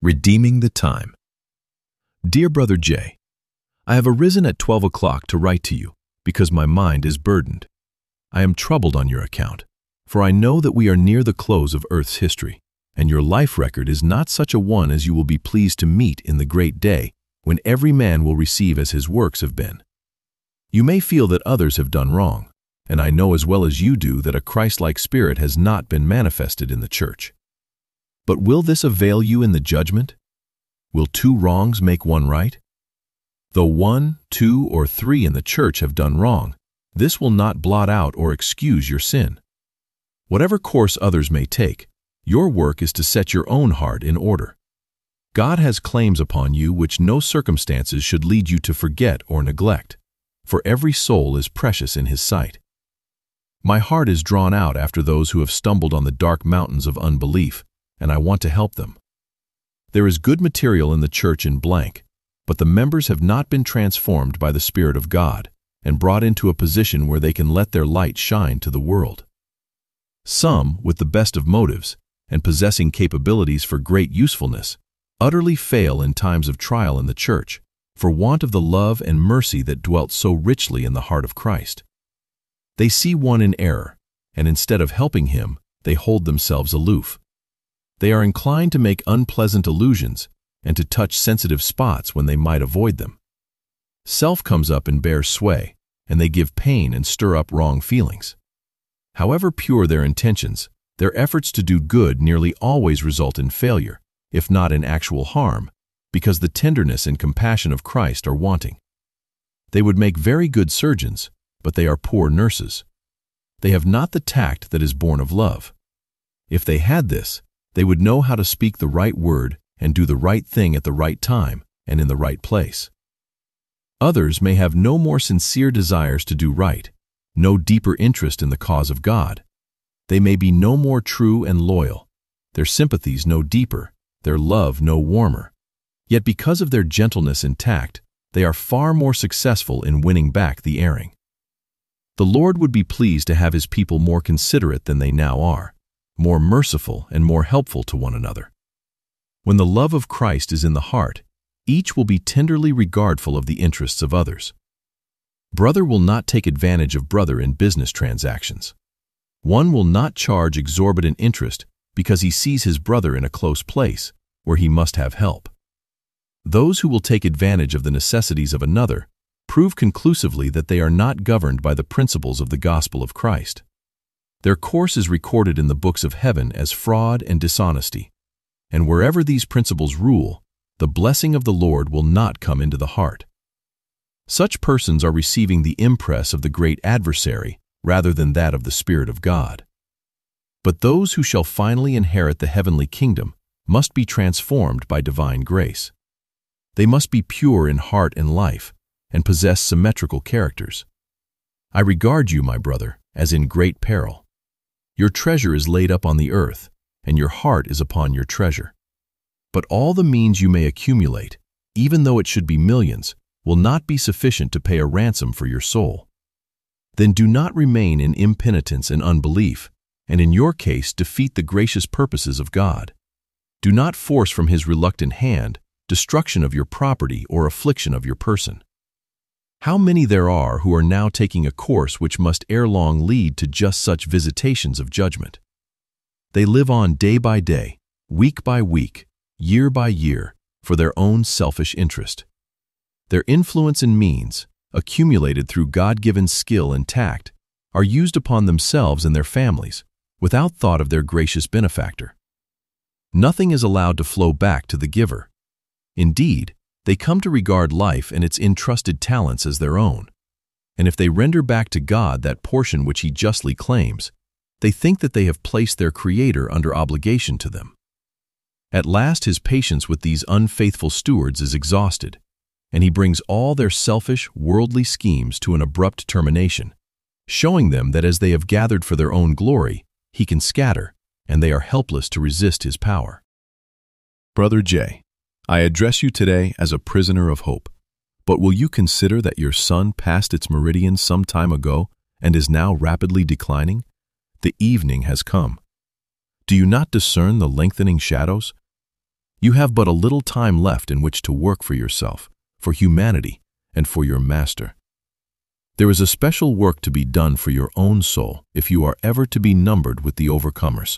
Redeeming the time. Dear Brother J, I have arisen at 12 o'clock to write to you because my mind is burdened. I am troubled on your account, for I know that we are near the close of Earth's history, and your life record is not such a one as you will be pleased to meet in the great day when every man will receive as his works have been. You may feel that others have done wrong, and I know as well as you do that a Christ-like spirit has not been manifested in the church. But will this avail you in the judgment? Will two wrongs make one right? Though 1, 2, or 3 in the church have done wrong, this will not blot out or excuse your sin. Whatever course others may take, your work is to set your own heart in order. God has claims upon you which no circumstances should lead you to forget or neglect, for every soul is precious in His sight. My heart is drawn out after those who have stumbled on the dark mountains of unbelief, and I want to help them. There is good material in the church in blank, but the members have not been transformed by the Spirit of God and brought into a position where they can let their light shine to the world. Some, with the best of motives and possessing capabilities for great usefulness, utterly fail in times of trial in the church for want of the love and mercy that dwelt so richly in the heart of Christ. They see one in error, and instead of helping him, they hold themselves aloof. They are inclined to make unpleasant allusions and to touch sensitive spots when they might avoid them. Self comes up and bears sway, and they give pain and stir up wrong feelings. However pure their intentions, their efforts to do good nearly always result in failure, if not in actual harm, because the tenderness and compassion of Christ are wanting. They would make very good surgeons, but they are poor nurses. They have not the tact that is born of love. If they had this, they would know how to speak the right word and do the right thing at the right time and in the right place. Others may have no more sincere desires to do right, no deeper interest in the cause of God. They may be no more true and loyal, their sympathies no deeper, their love no warmer. Yet because of their gentleness and tact, they are far more successful in winning back the erring. The Lord would be pleased to have His people more considerate than they now are, more merciful and more helpful to one another. When the love of Christ is in the heart, each will be tenderly regardful of the interests of others. Brother will not take advantage of brother in business transactions. One will not charge exorbitant interest because he sees his brother in a close place where he must have help. Those who will take advantage of the necessities of another prove conclusively that they are not governed by the principles of the gospel of Christ. Their course is recorded in the books of heaven as fraud and dishonesty, and wherever these principles rule, the blessing of the Lord will not come into the heart. Such persons are receiving the impress of the great adversary rather than that of the Spirit of God. But those who shall finally inherit the heavenly kingdom must be transformed by divine grace. They must be pure in heart and life and possess symmetrical characters. I regard you, my brother, as in great peril. Your treasure is laid up on the earth, and your heart is upon your treasure. But all the means you may accumulate, even though it should be millions, will not be sufficient to pay a ransom for your soul. Then do not remain in impenitence and unbelief, and in your case defeat the gracious purposes of God. Do not force from His reluctant hand destruction of your property or affliction of your person. How many there are who are now taking a course which must ere long lead to just such visitations of judgment. They live on day by day, week by week, year by year, for their own selfish interest. Their influence and means, accumulated through God-given skill and tact, are used upon themselves and their families, without thought of their gracious benefactor. Nothing is allowed to flow back to the giver. Indeed, they come to regard life and its entrusted talents as their own, and if they render back to God that portion which He justly claims, they think that they have placed their Creator under obligation to them. At last His patience with these unfaithful stewards is exhausted, and He brings all their selfish, worldly schemes to an abrupt termination, showing them that as they have gathered for their own glory, He can scatter, and they are helpless to resist His power. Brother J, I address you today as a prisoner of hope, but will you consider that your sun passed its meridian some time ago and is now rapidly declining? The evening has come. Do you not discern the lengthening shadows? You have but a little time left in which to work for yourself, for humanity, and for your Master. There is a special work to be done for your own soul if you are ever to be numbered with the overcomers.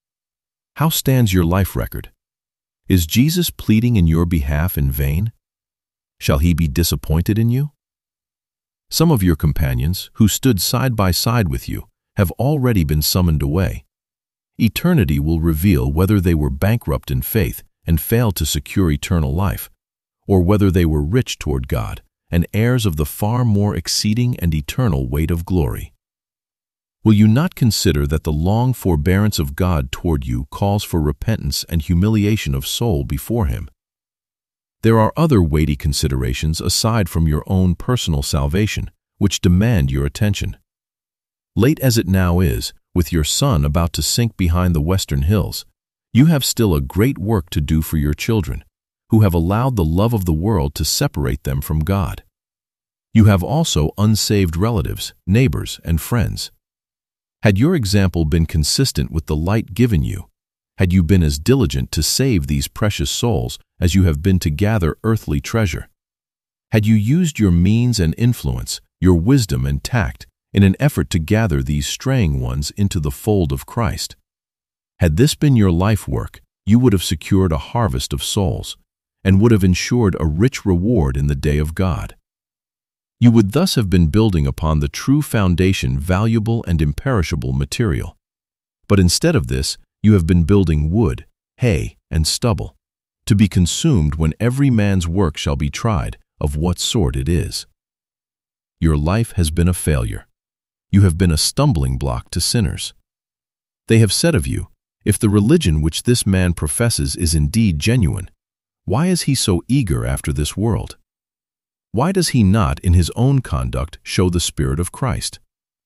How stands your life record? Is Jesus pleading in your behalf in vain? Shall he be disappointed in you? Some of your companions, who stood side by side with you, have already been summoned away. Eternity will reveal whether they were bankrupt in faith and failed to secure eternal life, or whether they were rich toward God and heirs of the far more exceeding and eternal weight of glory. Will you not consider that the long forbearance of God toward you calls for repentance and humiliation of soul before Him? There are other weighty considerations aside from your own personal salvation, which demand your attention. Late as it now is, with your sun about to sink behind the western hills, you have still a great work to do for your children, who have allowed the love of the world to separate them from God. You have also unsaved relatives, neighbors, and friends. Had your example been consistent with the light given you, had you been as diligent to save these precious souls as you have been to gather earthly treasure, had you used your means and influence, your wisdom and tact, in an effort to gather these straying ones into the fold of Christ, had this been your life work, you would have secured a harvest of souls, and would have ensured a rich reward in the day of God. You would thus have been building upon the true foundation, valuable and imperishable material. But instead of this, you have been building wood, hay, and stubble, to be consumed when every man's work shall be tried, of what sort it is. Your life has been a failure. You have been a stumbling block to sinners. They have said of you, if the religion which this man professes is indeed genuine, why is he so eager after this world? Why does he not in his own conduct show the Spirit of Christ?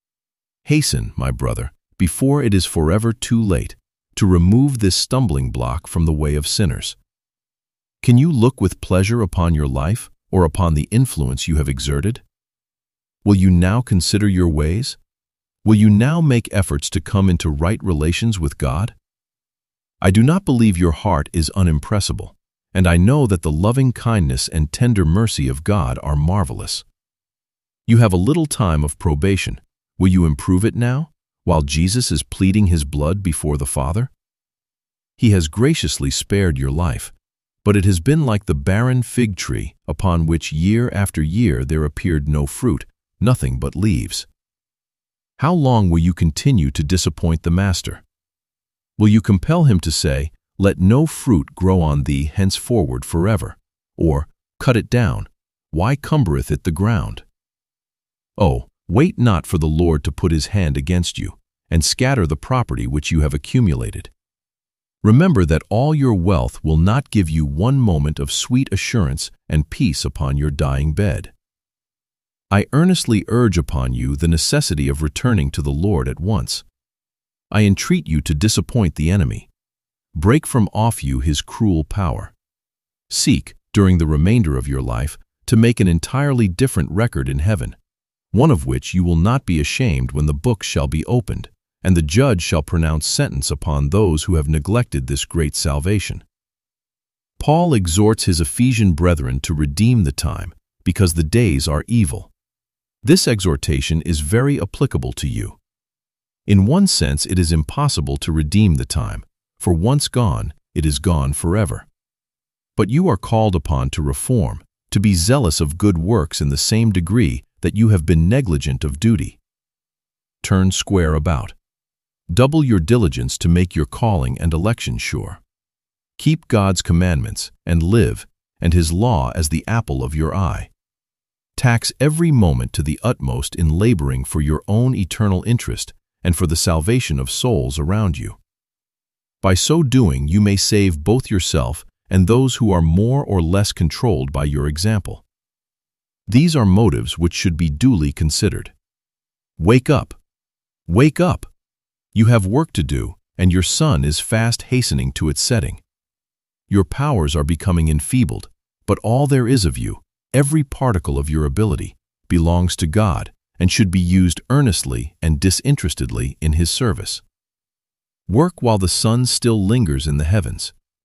Hasten, my brother, before it is forever too late, to remove this stumbling block from the way of sinners. Can you look with pleasure upon your life or upon the influence you have exerted? Will you now consider your ways? Will you now make efforts to come into right relations with God? I do not believe your heart is unimpressible, and I know that the loving kindness and tender mercy of God are marvelous. You have a little time of probation. Will you improve it now, while Jesus is pleading His blood before the Father? He has graciously spared your life, but it has been like the barren fig tree upon which year after year there appeared no fruit, nothing but leaves. How long will you continue to disappoint the Master? Will you compel Him to say, "Let no fruit grow on thee henceforward forever," or, "Cut it down, why cumbereth it the ground?" Oh, wait not for the Lord to put His hand against you, and scatter the property which you have accumulated. Remember that all your wealth will not give you one moment of sweet assurance and peace upon your dying bed. I earnestly urge upon you the necessity of returning to the Lord at once. I entreat you to disappoint the enemy. Break from off you his cruel power. Seek, during the remainder of your life, to make an entirely different record in heaven, one of which you will not be ashamed when the books shall be opened, and the judge shall pronounce sentence upon those who have neglected this great salvation. Paul exhorts his Ephesian brethren to redeem the time, because the days are evil. This exhortation is very applicable to you. In one sense, it is impossible to redeem the time, for once gone, it is gone forever. But you are called upon to reform, to be zealous of good works in the same degree that you have been negligent of duty. Turn square about. Double your diligence to make your calling and election sure. Keep God's commandments and live, and His law as the apple of your eye. Tax every moment to the utmost in laboring for your own eternal interest and for the salvation of souls around you. By so doing, you may save both yourself and those who are more or less controlled by your example. These are motives which should be duly considered. Wake up! Wake up! You have work to do, and your sun is fast hastening to its setting. Your powers are becoming enfeebled, but all there is of you, every particle of your ability, belongs to God and should be used earnestly and disinterestedly in His service. Work while the sun still lingers in the heavens,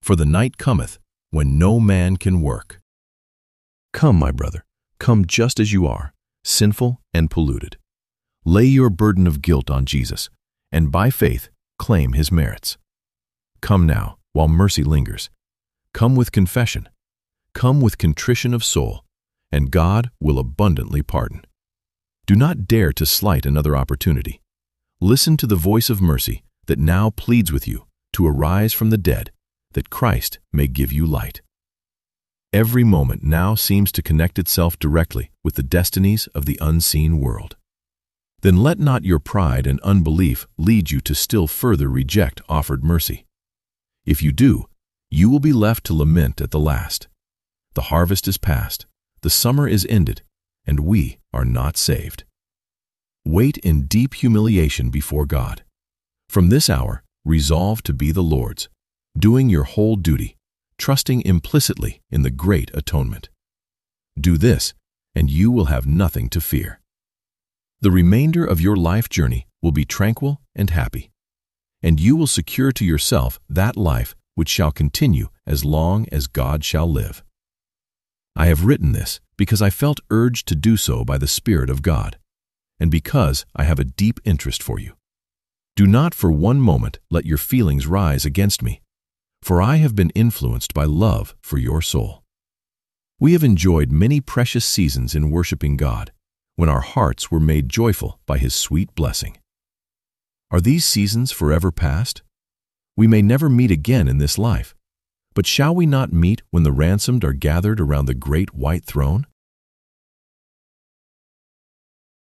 for the night cometh when no man can work. Come, my brother, come just as you are, sinful and polluted. Lay your burden of guilt on Jesus, and by faith claim his merits. Come now, while mercy lingers. Come with confession. Come with contrition of soul, and God will abundantly pardon. Do not dare to slight another opportunity. Listen to the voice of mercy that now pleads with you to arise from the dead, that Christ may give you light. Every moment now seems to connect itself directly with the destinies of the unseen world. Then let not your pride and unbelief lead you to still further reject offered mercy. If you do, you will be left to lament at the last. The harvest is past, the summer is ended, and we are not saved. Wait in deep humiliation before God. From this hour, resolve to be the Lord's, doing your whole duty, trusting implicitly in the great atonement. Do this, and you will have nothing to fear. The remainder of your life journey will be tranquil and happy, and you will secure to yourself that life which shall continue as long as God shall live. I have written this because I felt urged to do so by the Spirit of God, and because I have a deep interest for you. Do not for one moment let your feelings rise against me, for I have been influenced by love for your soul. We have enjoyed many precious seasons in worshiping God, when our hearts were made joyful by his sweet blessing. Are these seasons forever past? We may never meet again in this life, but shall we not meet when the ransomed are gathered around the great white throne?